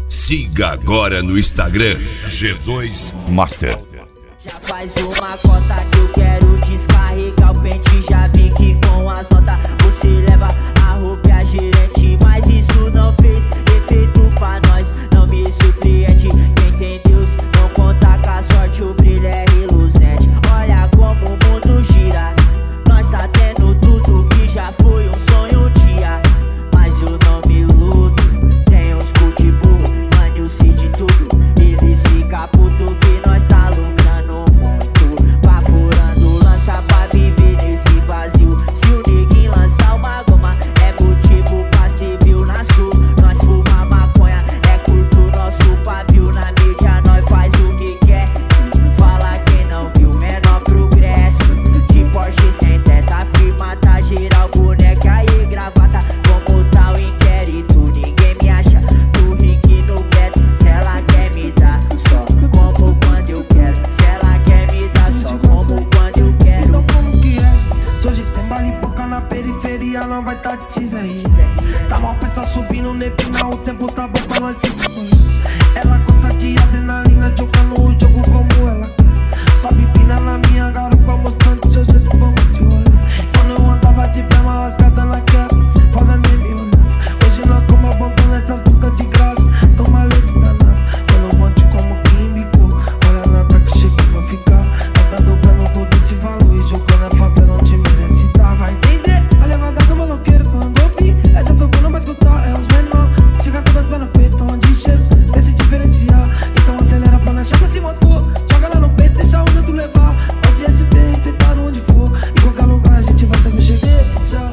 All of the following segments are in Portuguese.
Siga agora no Instagram G2 Master. Já faz uma cota que eu quero descarregar o pente. Já vi que com as notas você leva a roupa e a gerente, mas isso não fez efeito pra nós. Não me surpreende, quem tem Deus não conta com a sorte, o brilho é reluzente. Olha como o mundo gira, nós tá tendo tudo que já foi um sonho um dia. Mas eu não me iludo, tem uns cu de burro, mano, eu sei de tudo. Eles ficam puto que nós tá lucrando muito, baforando lança pra viver nesse vazio. Se o neguinho lançar uma goma, é motivo pra ser mil na sul. Nós fuma maconha, é curto nosso pavio. Na mídia nós faz o que quer, fala quem não viu menor progresso. De Porsche sem teta, firma tá geral, boneca e gravata. Como tá o inquérito, ninguém me acha do ringue no gueto. Se ela quer me dar só como quando eu quero, se ela quer me dar só como quando eu quero. Então como que é? Se hoje tem bala e boca na periferia, não vai tá teaser aí. Tá mal pensar subindo, nepina, o tempo tá bom pra nós se fuder. Ela gosta de adrenalina, jogando o jogo como ela quer. Sobe empina na minha garupa, mostrando seu jeito, vamos te olhar. Quando eu andava de pé, uma rasgada na quer, fora nem me olhava. Hoje nós como abandona essas putas de graça, toma leite danado. Pelo monte como químico, olha na tá que chega pra ficar. Nós tá dobrando todo esse valor e jogando a favela onde merece tá. Vai entender a levada do maloqueiro quando eu vi essa tocando pra escutar, é os menor. Chega com as pernas no peito, onde chega, vê se diferenciar. Então acelera pra lanchar pra esse motor, joga lá no peito, deixa o vento levar. Pode SP, respeitado onde for, em qualquer lugar a gente vai saber chegar.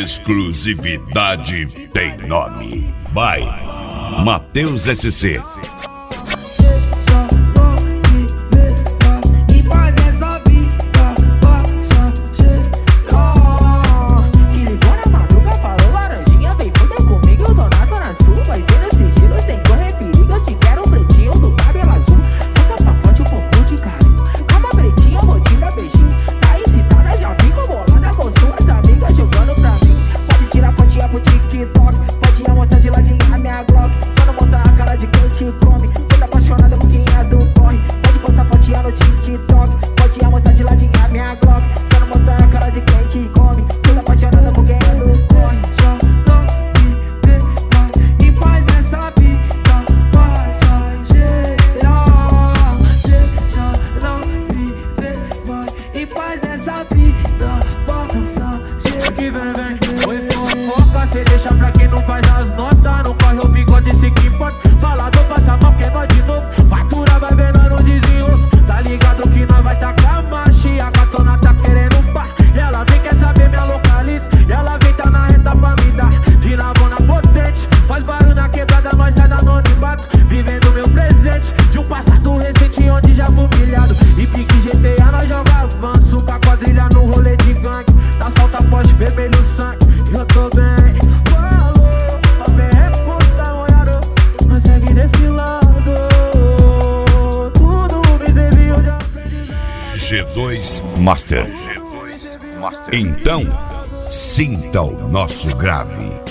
Exclusividade tem nome. Vai, Matheus SC. Pode amostrar de ladinho a minha Glock, só não mostra a cara de quem te come. Toda apaixonada por quem é do corre, pode postar fotinha no TikTok. Pode amostrar de ladinho a minha Glock, só não mostra a cara de quem te come. Toda apaixonada por quem é do corre. Só não viver mais em paz nessa vida passageira. Deixa não viver mais em paz nessa vida passageira. Que vem, oi fofoca, cê deixa pra quem não faz as notas. Não corre o bigode, se que importa. Falador passa mal, que é nós de novo. Fatura vai vendo no desenrolo. Tá ligado que nós vai tacar marcha. A gatona tá querendo pá. E ela vem quer saber minha localiza. E ela vem tá na reta pra me dar de lavona potente. Faz barulho na quebrada, nós sai da anonimato. Vivendo meu presente de um passado recente onde já fui humilhado. E pique GTA nós joga avanço com a quadrilha no rolê de gangue. Nas faltas poste vermelho sangue. Eu tô bem, falou, papel é puta, olhado, mas segue desse lado. Tudo me serviu de aprendizado. G2 Master. Então, sinta o nosso grave.